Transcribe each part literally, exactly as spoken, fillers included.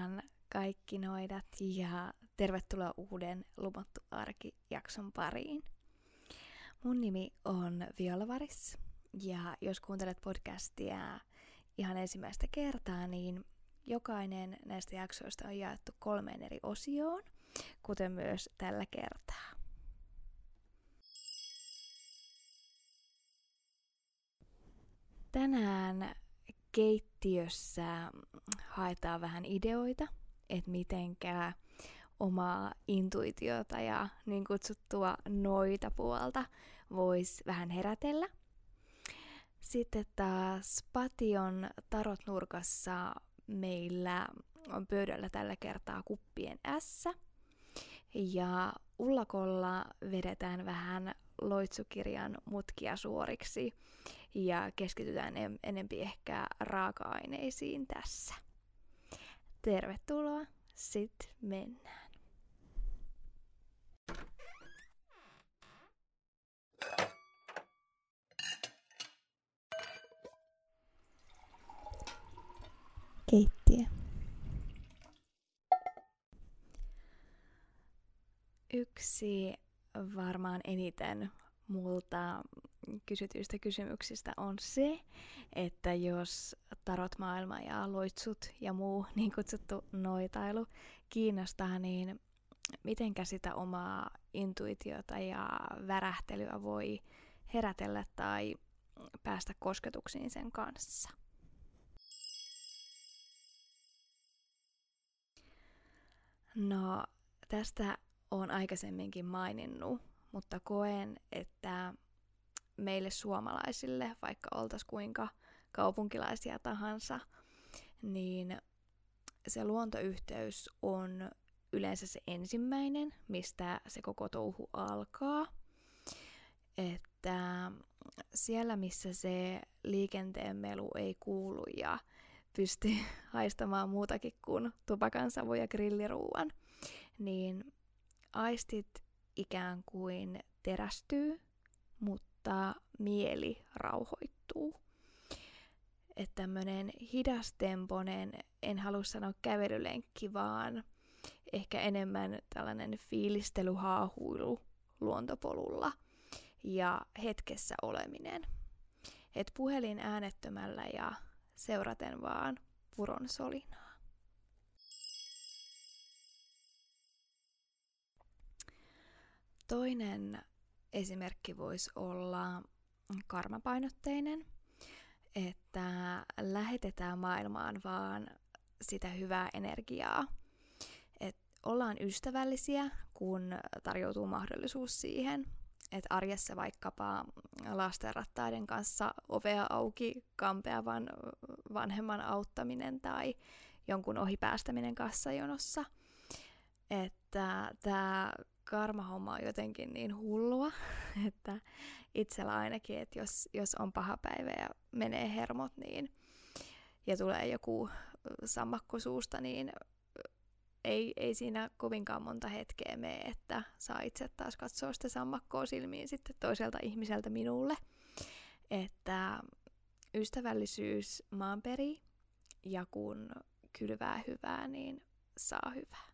vaan kaikki noidat ja tervetuloa uuden Luvattu arki-jakson pariin. Mun nimi on Viola Varis ja jos kuuntelet podcastia ihan ensimmäistä kertaa, niin jokainen näistä jaksoista on jaettu kolmeen eri osioon, kuten myös tällä kertaa. Tänään keittiössä haetaan vähän ideoita, että mitenkä omaa intuitiota ja niin kutsuttua noita puolta voisi vähän herätellä. Sitten taas Pation tarot-nurkassa meillä on pöydällä tällä kertaa kuppien ässä. Ja Ullakolla vedetään vähän loitsukirjan mutkia suoriksi ja keskitytään en- enempi ehkä raaka-aineisiin tässä. Tervetuloa, sit mennään. Keittiö. Yksi varmaan eniten multa kysytyistä kysymyksistä on se, että jos tarot-maailma ja loitsut ja muu niin kutsuttu noitailu kiinnostaa, niin mitenkä sitä omaa intuitiota ja värähtelyä voi herätellä tai päästä kosketuksiin sen kanssa. No, tästä olen aikaisemminkin maininnut, mutta koen, että meille suomalaisille, vaikka oltaisiin kuinka kaupunkilaisia tahansa, niin se luontoyhteys on yleensä se ensimmäinen, mistä se koko touhu alkaa. Että siellä, missä se liikenteen melu ei kuulu ja pystyy haistamaan muutakin kuin tupakansavu ja grilliruuan, niin aistit ikään kuin terästyy, mutta mieli rauhoittuu. Että tämmönen hidastemponen, en halua sanoa kävelylenkki, vaan ehkä enemmän tällainen fiilistelyhaahuilu luontopolulla ja hetkessä oleminen. Et puhelin äänettömällä ja seuraten vaan puron solinaa. Toinen esimerkki voisi olla karmapainotteinen, että lähetetään maailmaan vaan sitä hyvää energiaa. Et ollaan ystävällisiä, kun tarjoutuu mahdollisuus siihen. Et arjessa vaikkapa lastenrattaiden kanssa ovea auki kampeavan vanhemman auttaminen tai jonkun ohipäästäminen kassajonossa. Että tämä karmahomma on jotenkin niin hullua, että itsellä ainakin, että jos, jos on paha päivä ja menee hermot niin, ja tulee joku sammakko suusta, niin ei, ei siinä kovinkaan monta hetkeä mene, että saa itse taas katsoa sitä sammakkoa silmiin sitten toiselta ihmiseltä minulle. Että ystävällisyys maan perii, ja kun kylvää hyvää, niin saa hyvää.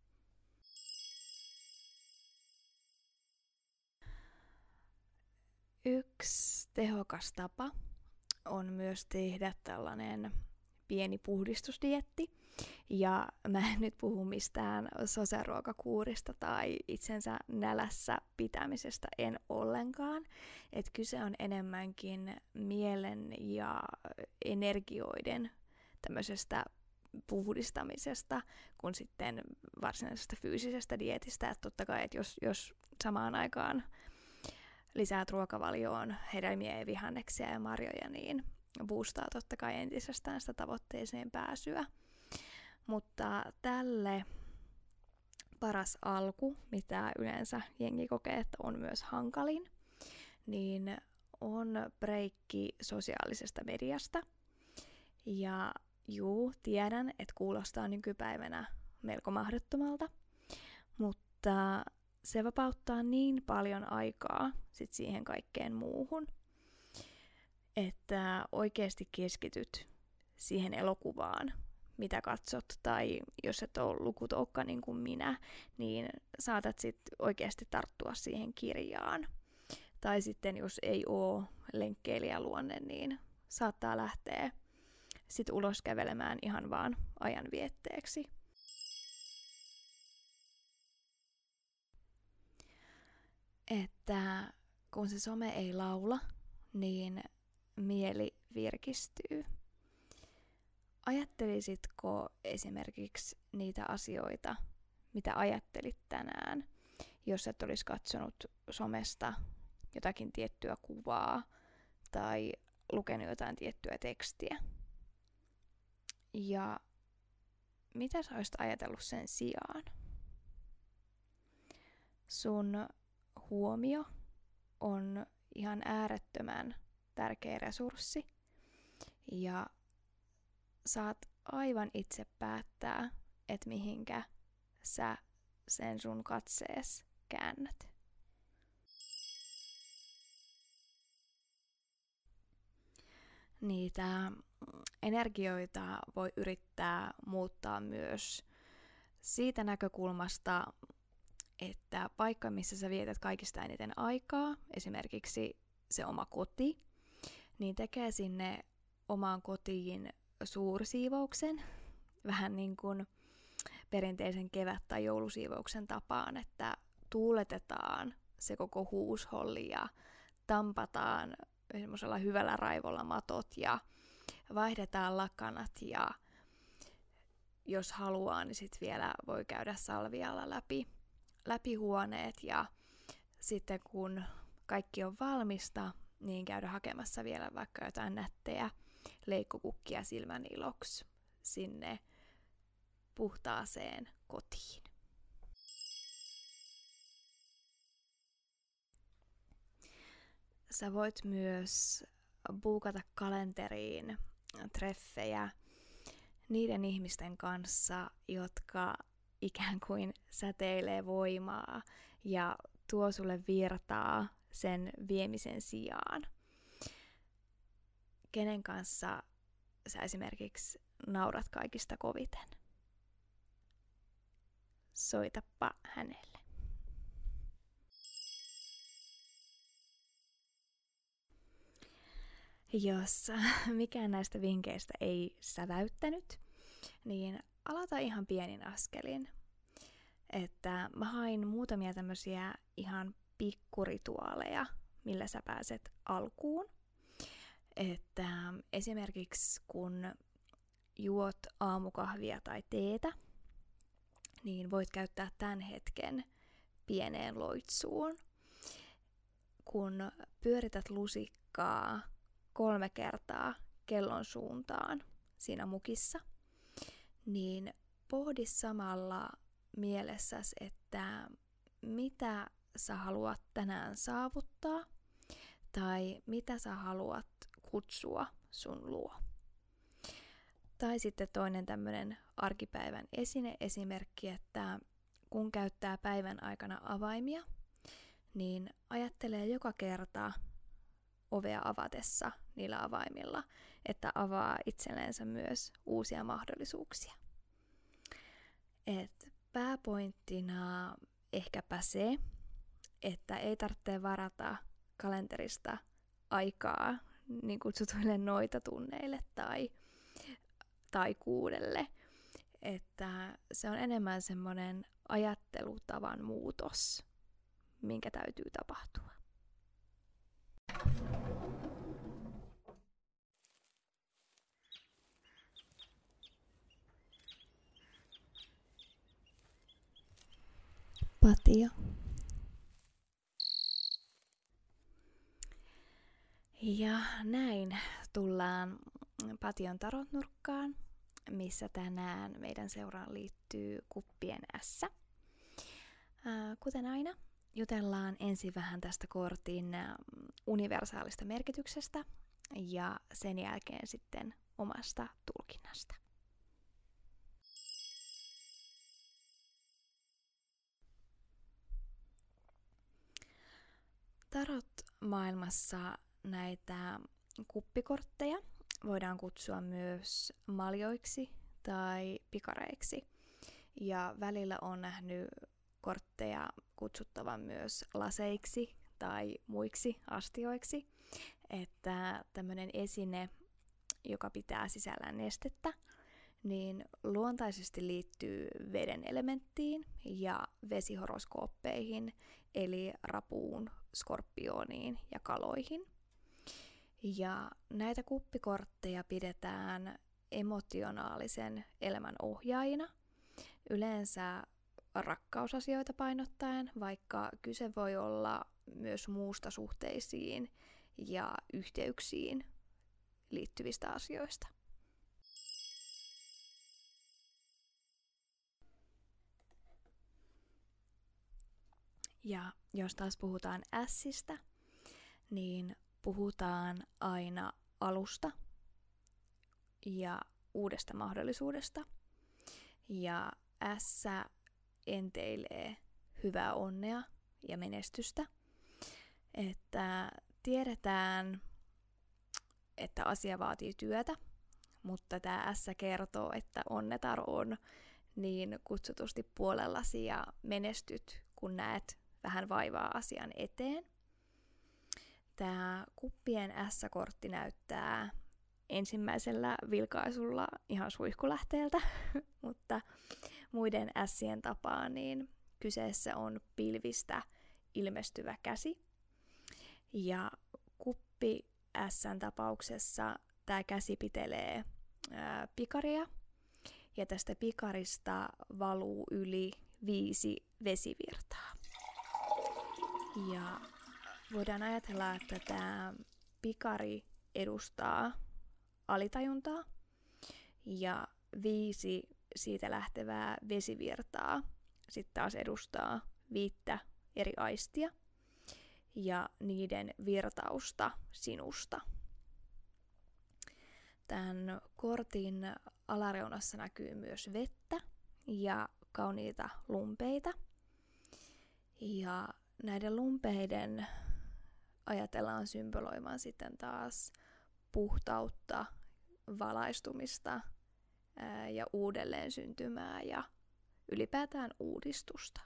Yksi tehokas tapa on myös tehdä tällainen pieni puhdistusdieetti. Ja mä en nyt puhu mistään soseruokakuurista tai itsensä nälässä pitämisestä, en ollenkaan. Et kyse on enemmänkin mielen ja energioiden tämmöisestä puhdistamisesta kuin sitten varsinaisesta fyysisestä dietistä. Et totta kai, että jos, jos samaan aikaan lisäät ruokavalioon hedelmiä ja vihanneksia ja marjoja, niin boostaa totta kai entisestään sitä tavoitteeseen pääsyä. Mutta tälle paras alku, mitä yleensä jengi kokee, että on myös hankalin, niin on breikki sosiaalisesta mediasta. Ja juu, tiedän, että kuulostaa nykypäivänä melko mahdottomalta, mutta se vapauttaa niin paljon aikaa sit siihen kaikkeen muuhun, että oikeasti keskityt siihen elokuvaan, mitä katsot, tai jos et ole lukutoukka niin kuin minä, niin saatat sitten oikeasti tarttua siihen kirjaan. Tai sitten jos ei ole lenkkeilijäluonne, niin saattaa lähteä sit ulos kävelemään ihan vaan ajanvietteeksi. Että kun se some ei laula, niin mieli virkistyy. Ajattelisitko esimerkiksi niitä asioita, mitä ajattelit tänään, jos et olisi katsonut somesta jotakin tiettyä kuvaa tai lukenut jotain tiettyä tekstiä? Ja mitä sä olisit ajatellut sen sijaan? Sun huomio on ihan äärettömän tärkeä resurssi ja saat aivan itse päättää, että mihinkä sä sen sun katsees käännät. Niitä energioita voi yrittää muuttaa myös siitä näkökulmasta, että paikka, missä sä vietät kaikista eniten aikaa, esimerkiksi se oma koti, niin tekee sinne omaan kotiin suursiivouksen, vähän niin kuin perinteisen kevät- tai joulusiivouksen tapaan, että tuuletetaan se koko huusholli ja tampataan semmoisella hyvällä raivolla matot ja vaihdetaan lakanat ja jos haluaa, niin sitten vielä voi käydä salvialla läpi, läpi huoneet ja sitten kun kaikki on valmista, niin käydä hakemassa vielä vaikka jotain nättejä leikkokukkia silmän iloksi sinne puhtaaseen kotiin. Sä voit myös buukata kalenteriin treffejä niiden ihmisten kanssa, jotka ikään kuin säteilee voimaa ja tuo sulle virtaa sen viemisen sijaan. Kenen kanssa sä esimerkiksi naurat kaikista koviten? Soitappa hänelle. Jos mikään näistä vinkkeistä ei säväyttänyt, niin aloita ihan pienin askelin. Että mä hain muutamia tämmöisiä ihan pikkurituaaleja, millä sä pääset alkuun. Että esimerkiksi kun juot aamukahvia tai teetä, niin voit käyttää tämän hetken pieneen loitsuun. Kun pyörität lusikkaa kolme kertaa kellon suuntaan siinä mukissa, niin pohdi samalla mielessäsi, että mitä sä haluat tänään saavuttaa tai mitä sä haluat kutsua sun luo. Tai sitten toinen tämmöinen arkipäivän esine-esimerkki, että kun käyttää päivän aikana avaimia, niin ajattelee joka kerta ovea avatessa niillä avaimilla, että avaa itsellensä myös uusia mahdollisuuksia. Et pääpointtina ehkäpä se, että ei tarvitse varata kalenterista aikaa niin kutsutuille noitatunneille tai, tai kuudelle. Että se on enemmän semmoinen ajattelutavan muutos, minkä täytyy tapahtua. Patio. Ja näin tullaan Pation tarotnurkkaan, missä tänään meidän seuraan liittyy kuppien ässä. Kuten aina, jutellaan ensin vähän tästä kortin universaalista merkityksestä ja sen jälkeen sitten omasta tulkinnasta. Tarot-maailmassa näitä kuppikortteja voidaan kutsua myös maljoiksi tai pikareiksi. Ja välillä on nähnyt kortteja kutsuttavan myös laseiksi tai muiksi astioiksi, että tämmöinen esine, joka pitää sisällään nestettä, niin luontaisesti liittyy veden elementtiin ja vesihoroskooppeihin, eli rapuun, skorpioniin ja kaloihin. Ja näitä kuppikortteja pidetään emotionaalisen elämän ohjaajina, yleensä rakkausasioita painottaen, vaikka kyse voi olla myös muusta suhteisiin ja yhteyksiin liittyvistä asioista. Ja jos taas puhutaan ässistä, niin puhutaan aina alusta ja uudesta mahdollisuudesta. Ja ässä enteilee hyvää onnea ja menestystä. Että tiedetään, että asia vaatii työtä, mutta tämä ässä kertoo, että onnetar on niin kutsutusti puolellasi ja menestyt, kun näet vähän vaivaa asian eteen. Tämä kuppien ässä-kortti näyttää ensimmäisellä vilkaisulla ihan suihkulähteeltä, mutta muiden ässien tapaan niin kyseessä on pilvistä ilmestyvä käsi. Ja kuppi ässän tapauksessa tämä käsi pitelee ää, pikaria, ja tästä pikarista valuu yli viisi vesivirtaa. Ja voidaan ajatella, että tämä pikari edustaa alitajuntaa ja viisi siitä lähtevää vesivirtaa sitten taas edustaa viittä eri aistia ja niiden virtausta sinusta. Tämän kortin alareunassa näkyy myös vettä ja kauniita lumpeita. Ja näiden lumpeiden ajatellaan symboloimaan sitten taas puhtautta, valaistumista ää, ja uudelleen syntymää ja ylipäätään uudistusta.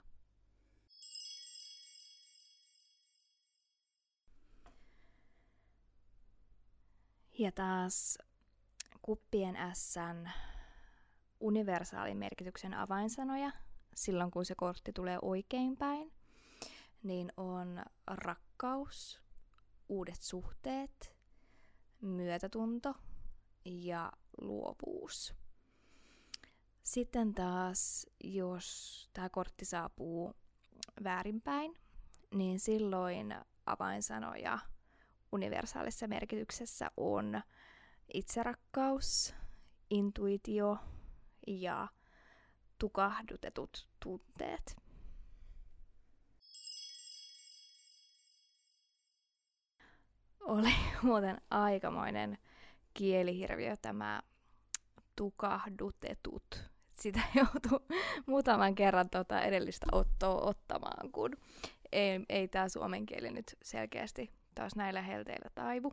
Ja taas kuppien ässän universaalin merkityksen avainsanoja, silloin kun se kortti tulee oikeinpäin, niin on rakkaus, uudet suhteet, myötätunto ja luovuus. Sitten taas, jos tämä kortti saapuu väärinpäin, niin silloin avainsanoja universaalissa merkityksessä on itserakkaus, intuitio ja tukahdutetut tunteet. Oli muuten aikamoinen kielihirviö tämä tukahdutetut. Sitä joutui muutaman kerran tuota edellistä ottoa ottamaan, kun ei, ei tämä suomen kieli nyt selkeästi taas näillä helteillä taivu.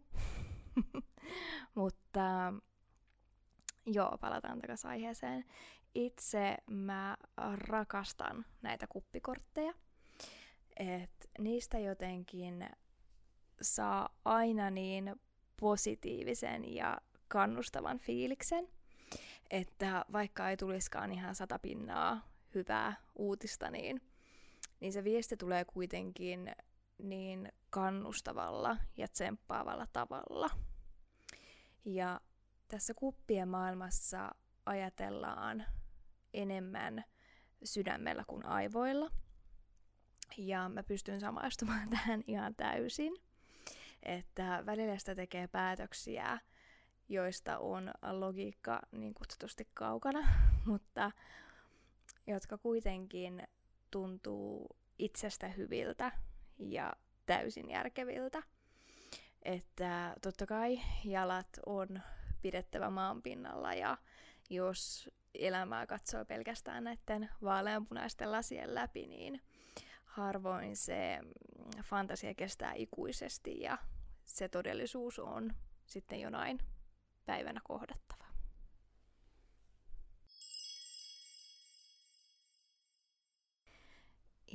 Mutta joo, palataan takaisin aiheeseen. Itse mä rakastan näitä kuppikortteja. Et niistä jotenkin saa aina niin positiivisen ja kannustavan fiiliksen, että vaikka ei tulisikaan ihan sata pinnaa hyvää uutista, niin, niin se viesti tulee kuitenkin niin kannustavalla ja tsemppaavalla tavalla. Ja tässä kuppien maailmassa ajatellaan enemmän sydämellä kuin aivoilla. Ja mä pystyn samaistumaan tähän ihan täysin. Että välillä sitä tekee päätöksiä, joista on logiikka niin kutsutusti kaukana, mutta jotka kuitenkin tuntuu itsestä hyviltä ja täysin järkeviltä. Että totta kai jalat on pidettävä maan pinnalla, ja jos elämää katsoo pelkästään näiden vaaleanpunaisten lasien läpi, niin harvoin se fantasia kestää ikuisesti ja se todellisuus on sitten jonain päivänä kohdattava.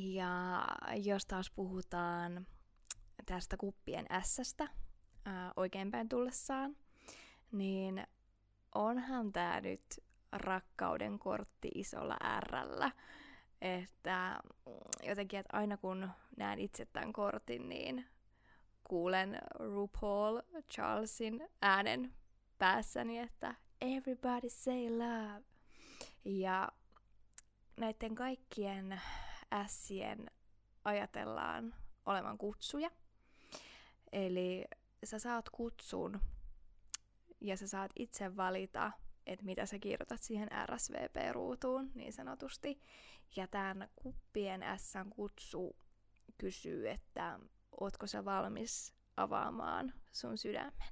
Ja jos taas puhutaan tästä kuppien ässästä ää, oikeinpäin tullessaan, niin onhan tää nyt rakkauden kortti isolla R:llä. Että jotenkin, että aina kun näen itse tämän kortin, niin kuulen RuPaul Charlesin äänen päässäni, että everybody say love. Ja näiden kaikkien ässien ajatellaan olevan kutsuja. Eli sä saat kutsun ja sä saat itse valita, että mitä sä kirjoitat siihen R S V P-ruutuun niin sanotusti. Ja tämän kuppien S:n kutsu kysyy, että ootko sä valmis avaamaan sun sydämen.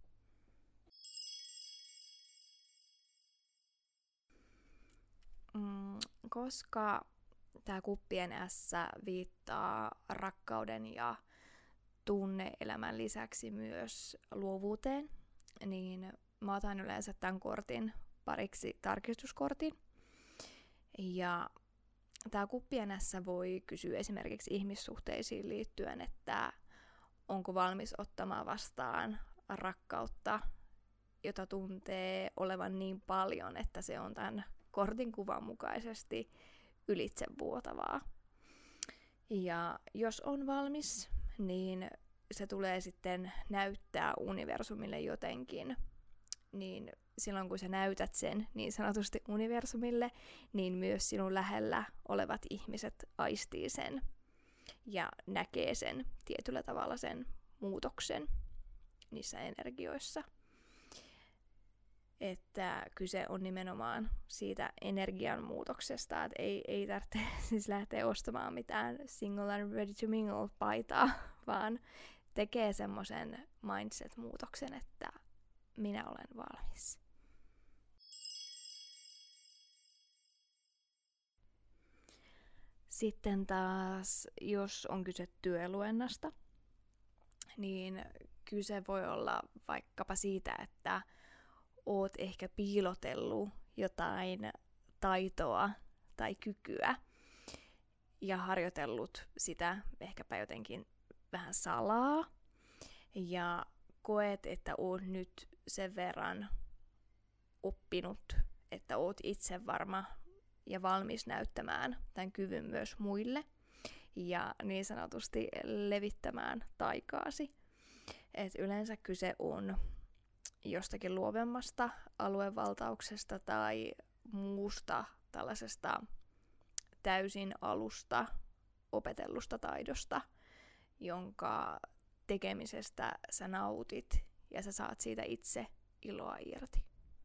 Mm, koska tämä kuppien S viittaa rakkauden ja tunne-elämän lisäksi myös luovuuteen, niin mä otan yleensä tämän kortin pariksi tarkistuskortin. Ja tämä kuppien S voi kysyä esimerkiksi ihmissuhteisiin liittyen, että onko valmis ottamaan vastaan rakkautta, jota tuntee olevan niin paljon, että se on tämän kortin kuvan mukaisesti ylitsevuotavaa. Ja jos on valmis, niin se tulee sitten näyttää universumille jotenkin, niin silloin kun sä näytät sen niin sanotusti universumille, niin myös sinun lähellä olevat ihmiset aistii sen ja näkee sen tietyllä tavalla sen muutoksen niissä energioissa. Että kyse on nimenomaan siitä energian muutoksesta, että ei, ei tarvitse siis lähteä ostamaan mitään single and ready to mingle paitaa, vaan tekee semmoisen mindset-muutoksen, että minä olen valmis. Sitten taas, jos on kyse työluennasta, niin kyse voi olla vaikkapa siitä, että oot ehkä piilotellut jotain taitoa tai kykyä ja harjoitellut sitä ehkäpä jotenkin vähän salaa ja koet, että oot nyt sen verran oppinut, että oot itse varma ja valmis näyttämään tämän kyvyn myös muille ja niin sanotusti levittämään taikaasi. Et yleensä kyse on jostakin luovemmasta aluevaltauksesta tai muusta tällaisesta täysin alusta opetellusta taidosta, jonka tekemisestä sä nautit ja sä saat siitä itse iloa irti.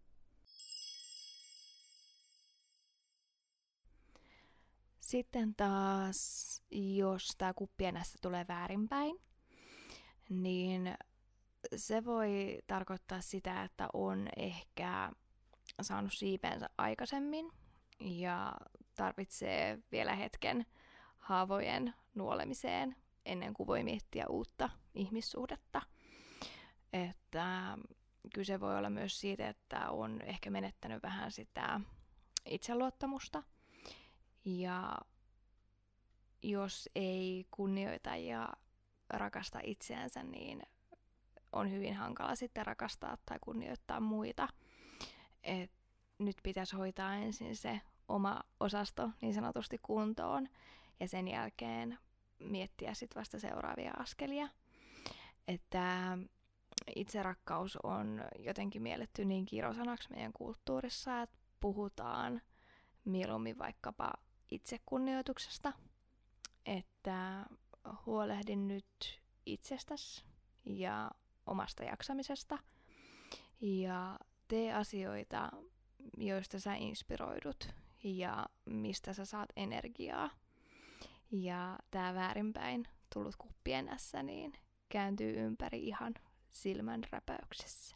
Sitten taas, jos tää kuppien S tulee väärinpäin, niin se voi tarkoittaa sitä, että on ehkä saanut siipensä aikaisemmin ja tarvitsee vielä hetken haavojen nuolemiseen ennen kuin voi miettiä uutta ihmissuhdetta. Että kyse voi olla myös siitä, että on ehkä menettänyt vähän sitä itseluottamusta. Ja jos ei kunnioita ja rakasta itseänsä, niin on hyvin hankala sitten rakastaa tai kunnioittaa muita. Et nyt pitäisi hoitaa ensin se oma osasto niin sanotusti kuntoon ja sen jälkeen miettiä sitten vasta seuraavia askelia. Että itserakkaus on jotenkin mielletty niin kirosanaksi meidän kulttuurissa, että puhutaan mieluummin vaikkapa itsekunnioituksesta, että huolehdin nyt itsestäsi ja omasta jaksamisesta ja tee asioita, joista sä inspiroidut ja mistä sä saat energiaa. Ja tää väärinpäin tullut kuppien S niin kääntyy ympäri ihan silmän räpäyksessä.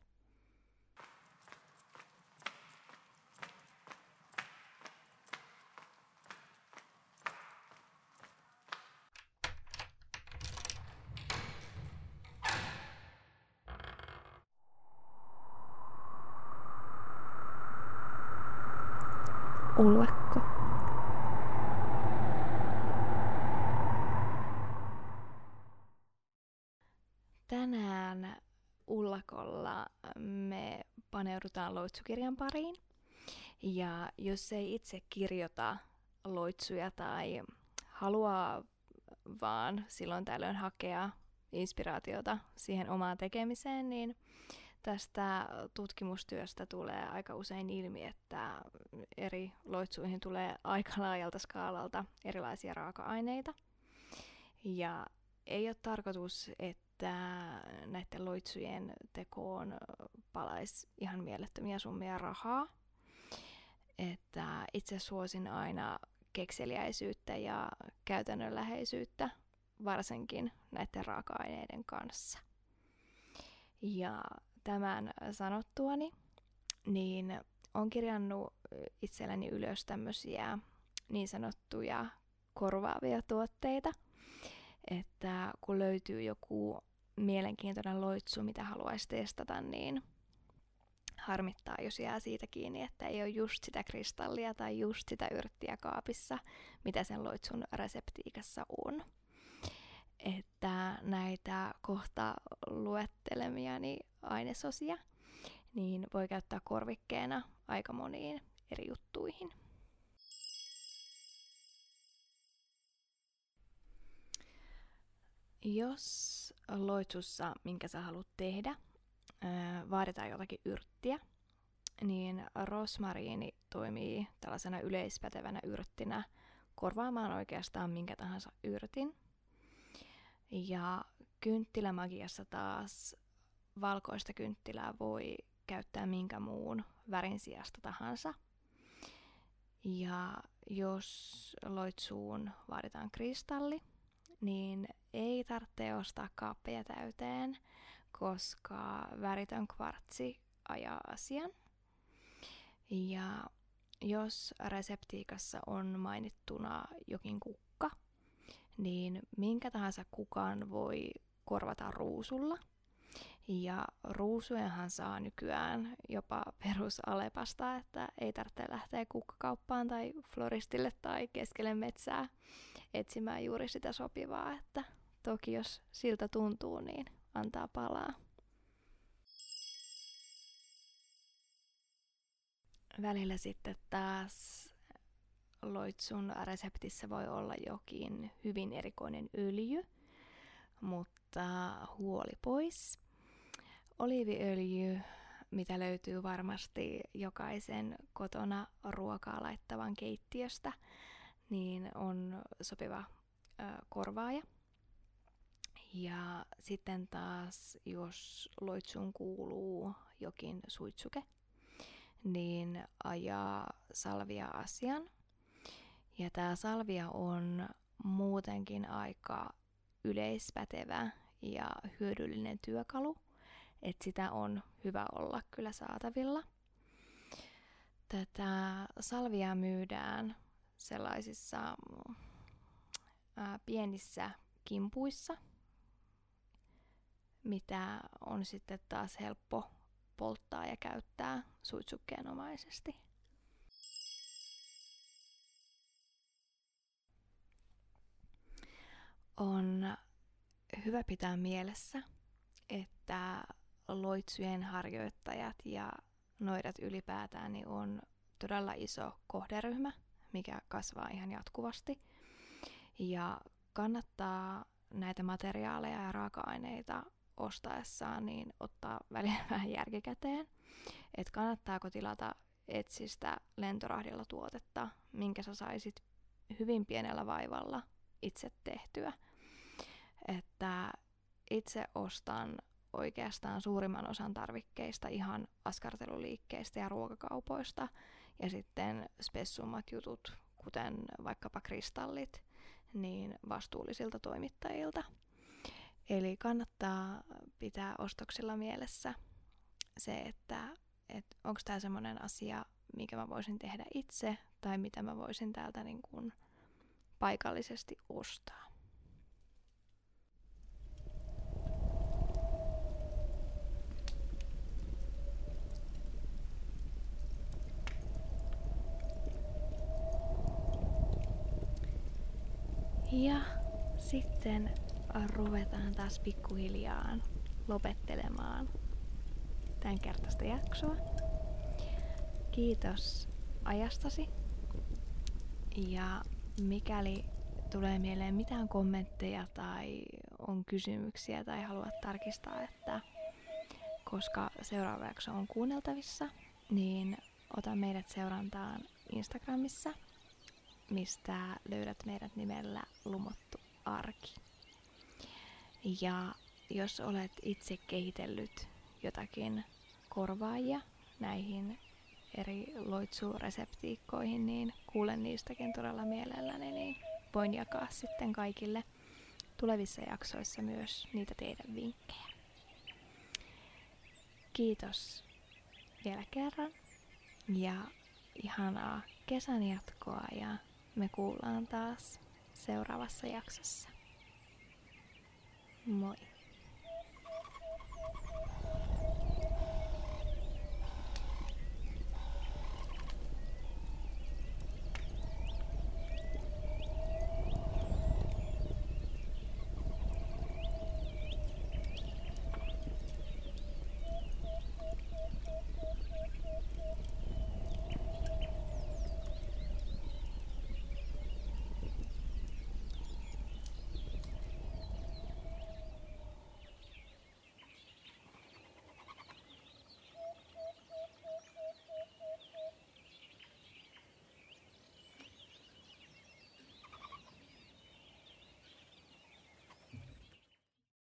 Ullekko. paneudutaan loitsukirjan pariin. Ja jos ei itse kirjoita loitsuja tai haluaa vaan silloin tällöin hakea inspiraatiota siihen omaan tekemiseen, niin tästä tutkimustyöstä tulee aika usein ilmi, että eri loitsuihin tulee aika laajalta skaalalta erilaisia raaka-aineita. Ja ei ole tarkoitus, että näiden loitsujen tekoon palaisi ihan mielettömiä summia rahaa. Että itse suosin aina kekseliäisyyttä ja käytännönläheisyyttä, varsinkin näiden raaka-aineiden kanssa. Ja tämän sanottuani, niin olen kirjannut itselleni ylös tämmöisiä niin sanottuja korvaavia tuotteita, että kun löytyy joku mielenkiintoinen loitsu, mitä haluaisi testata, niin harmittaa, jos jää siitä kiinni, että ei ole just sitä kristallia tai just sitä yrttiä kaapissa, mitä sen loitsun reseptiikassa on. Että näitä kohta luettelemiani ainesosia niin voi käyttää korvikkeena aika moniin eri juttuihin. Jos loitsussa, minkä sä haluat tehdä, vaaditaan jotakin yrttiä, niin rosmariini toimii tällaisena yleispätevänä yrttinä korvaamaan oikeastaan minkä tahansa yrtin. Ja kynttilämagiassa taas valkoista kynttilää voi käyttää minkä muun värin sijasta tahansa. Ja jos loitsuun vaaditaan kristalli, niin ei tarvitse ostaa kaappeja täyteen, koska väritön kvartsi ajaa asian. Ja jos reseptiikassa on mainittuna jokin kukka, niin minkä tahansa kukan voi korvata ruusulla. Ja ruusujenhan saa nykyään jopa perusalepasta, että ei tarvitse lähteä kukkakauppaan tai floristille tai keskelle metsää etsimään juuri sitä sopivaa, että toki jos siltä tuntuu, niin antaa palaa. Välillä sitten taas loitsun reseptissä voi olla jokin hyvin erikoinen öljy, mutta huoli pois. Oliiviöljy, mitä löytyy varmasti jokaisen kotona ruokaa laittavan keittiöstä, niin on sopiva ö, korvaaja. Ja sitten taas, jos loitsuun kuuluu jokin suitsuke, niin ajaa salvia asian. Ja tämä salvia on muutenkin aika yleispätevä ja hyödyllinen työkalu, että sitä on hyvä olla kyllä saatavilla. Tätä salviaa myydään sellaisissa ää, pienissä kimpuissa, mitä on sitten taas helppo polttaa ja käyttää suitsukkeenomaisesti. On hyvä pitää mielessä, että loitsujen harjoittajat ja noidat ylipäätään niin on todella iso kohderyhmä, mikä kasvaa ihan jatkuvasti. Ja kannattaa näitä materiaaleja ja raaka-aineita ostaessaan niin ottaa välillä vähän järkikäteen, että kannattaako tilata Etsistä lentorahdilla tuotetta, minkä sä saisit hyvin pienellä vaivalla itse tehtyä. Että itse ostan oikeastaan suurimman osan tarvikkeista ihan askarteluliikkeistä ja ruokakaupoista ja sitten spessummat jutut, kuten vaikkapa kristallit, niin vastuullisilta toimittajilta. Eli kannattaa pitää ostoksilla mielessä se, että et onko tämä semmoinen asia, mikä mä voisin tehdä itse tai mitä mä voisin täältä niin kuin paikallisesti ostaa. Ja sitten ruvetaan taas pikkuhiljaa lopettelemaan tämän kertaista jaksoa. Kiitos ajastasi. Ja mikäli tulee mieleen mitään kommentteja tai on kysymyksiä tai haluat tarkistaa, että koska seuraava jakso on kuunneltavissa, niin ota meidät seurantaan Instagramissa, mistä löydät meidät nimellä Lumottu Arki. Ja jos olet itse kehitellyt jotakin korvaajia näihin eri loitsureseptiikkoihin, niin kuulen niistäkin todella mielelläni, niin voin jakaa sitten kaikille tulevissa jaksoissa myös niitä teidän vinkkejä. Kiitos vielä kerran ja ihanaa kesän jatkoa ja me kuullaan taas seuraavassa jaksossa. Moi!